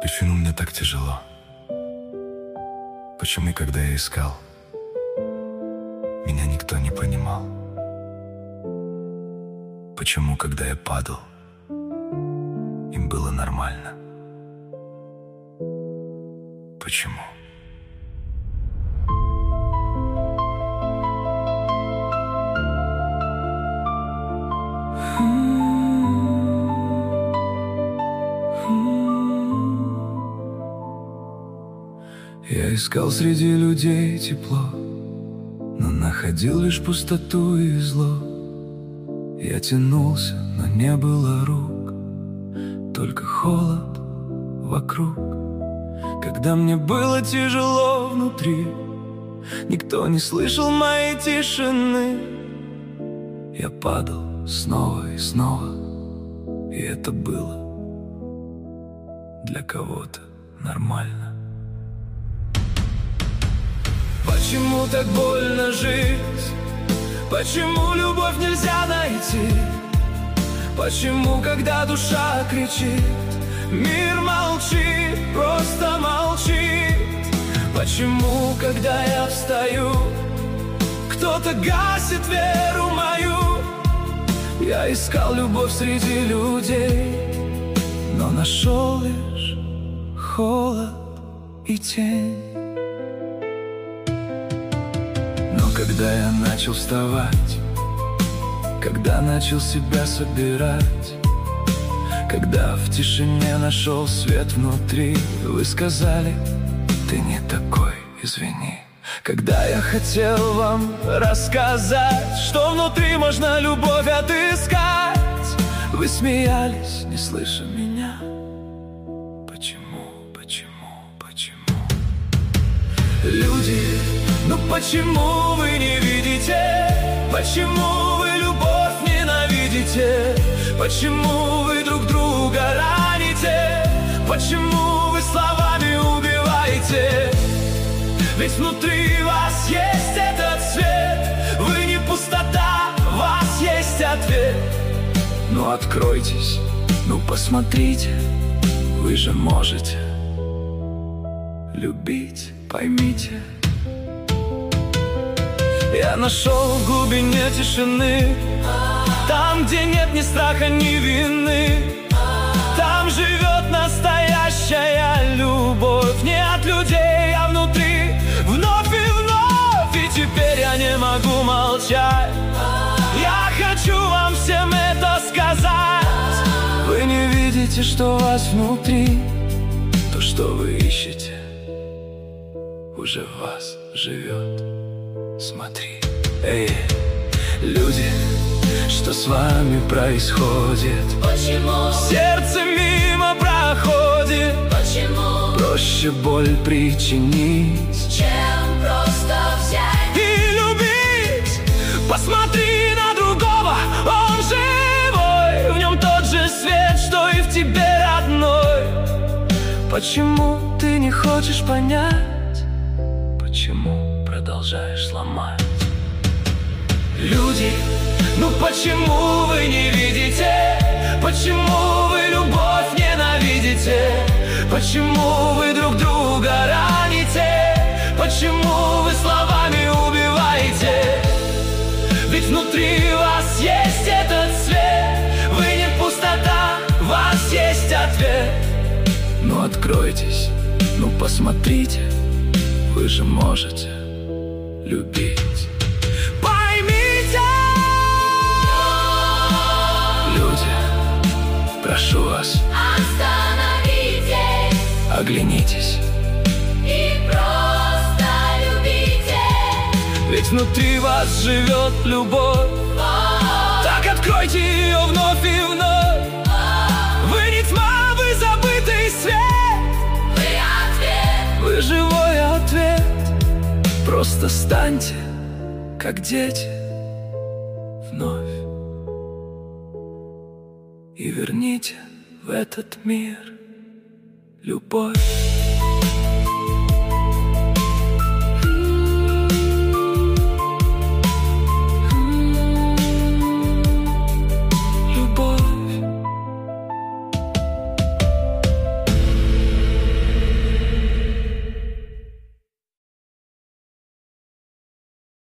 Почему мне так тяжело? Почему, когда я искал, меня никто не понимал? Почему, когда я падал, им было нормально? Почему? Я искал среди людей тепло, но находил лишь пустоту и зло. Я тянулся, но не было рук, только холод вокруг. Когда мне было тяжело внутри, никто не слышал моей тишины. Я падал снова и снова, и это было для кого-то нормально. Почему так больно жить? Почему любовь нельзя найти? Почему, когда душа кричит, мир молчит, просто молчит? Почему, когда я встаю, кто-то гасит веру мою? Я искал любовь среди людей, но нашел лишь холод и тень. Когда я начал вставать, когда начал себя собирать, когда в тишине нашел свет внутри, вы сказали: ты не такой, извини. Когда я хотел вам рассказать, что внутри можно любовь отыскать, вы смеялись, не слыша меня. Почему? Люди, ну почему вы не видите? Почему вы любовь ненавидите? Почему вы друг друга раните? Почему вы словами убиваете? Ведь внутри вас есть этот свет. Вы не пустота, в вас есть ответ. Ну откройтесь, ну посмотрите, вы же можете любить, поймите. Я нашел в глубине тишины, там, где нет ни страха, ни вины. Там живет настоящая любовь, не от людей, а внутри, вновь и вновь. И теперь я не могу молчать, я хочу вам всем это сказать. Вы не видите, что у вас внутри, то, что вы ищете, уже в вас живет. Смотри, эй, люди, что с вами происходит? Почему сердце мимо проходит? Почему проще боль причинить, чем просто взять и любить? Посмотри на другого, он живой, в нем тот же свет, что и в тебе, родной. Почему ты не хочешь понять? Почему продолжаешь сломать? Люди, ну почему вы не видите? Почему вы любовь ненавидите? Почему вы друг друга раните? Почему вы словами убиваете? Ведь внутри вас есть этот свет. Вы не пустота, в вас есть ответ. Ну откройтесь, ну посмотрите, вы же можете любить. Поймите, люди, прошу вас, остановитесь, оглянитесь и просто любите. Ведь внутри вас живет любовь. Так откройте ее вновь и вновь. Вы не тьма, вы забытый свет. Вы ответ, вы живой ответ. Просто станьте, как дети, вновь, и верните в этот мир любовь.